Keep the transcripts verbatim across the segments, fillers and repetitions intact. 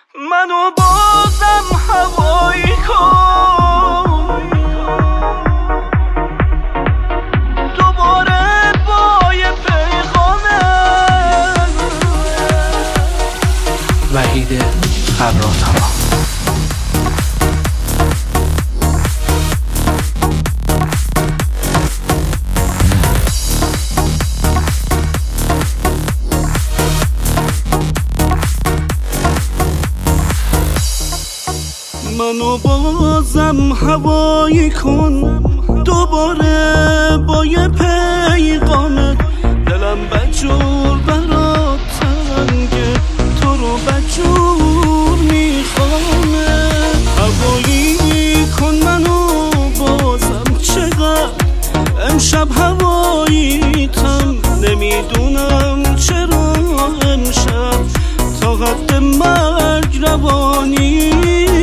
منو بازم هوایی کن، دوباره با یه پیغامت. وحید خرات‌ها. منو بازم هوایی کن، دوباره با یه پیغامت. دلم بدجور برات تنگه، تو رو بدجور میخوامه. هوایی کن منو بازم، چقدر امشب هواییتم. نمیدونم چرا امشب تا حد مرگ روانی.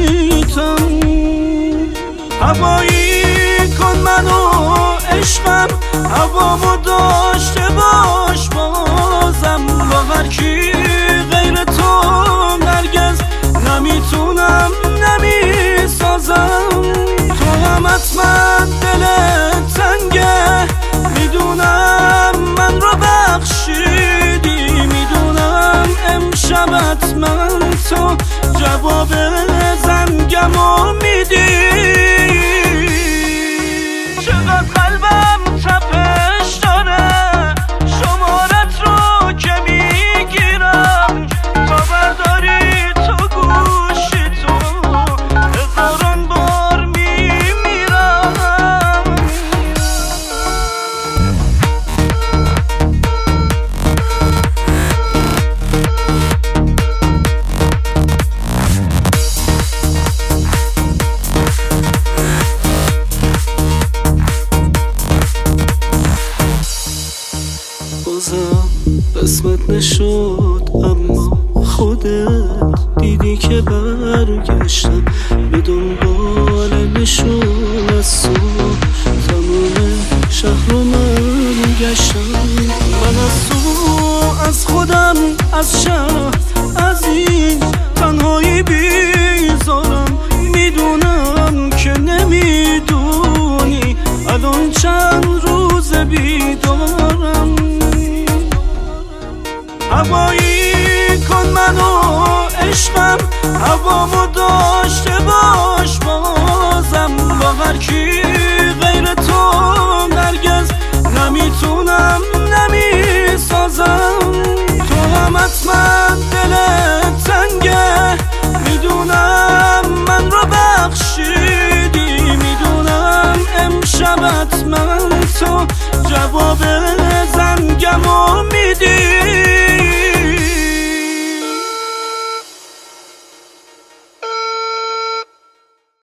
هوایی کن منو عشقم، هوامو داشته باش بازم. با هر کی غیر تو هرگز نمیتونم نمیسازم. تو هم حتما دلت تنگه، میدونم من رو بخشیدی. میدونم امشب حتما تو جواب زنگمو میدی. چقدر قلبم تپش داره، شمارت رو که میگیرم. تا برداری تو گوشی تو هزاران بار میمیرم. بازم قسمت نشد، اما خودت دیدی که برگشتم به دنبال نشون از تو. تمام شهر رو من گشتم، من از تو، از خودم، از شهر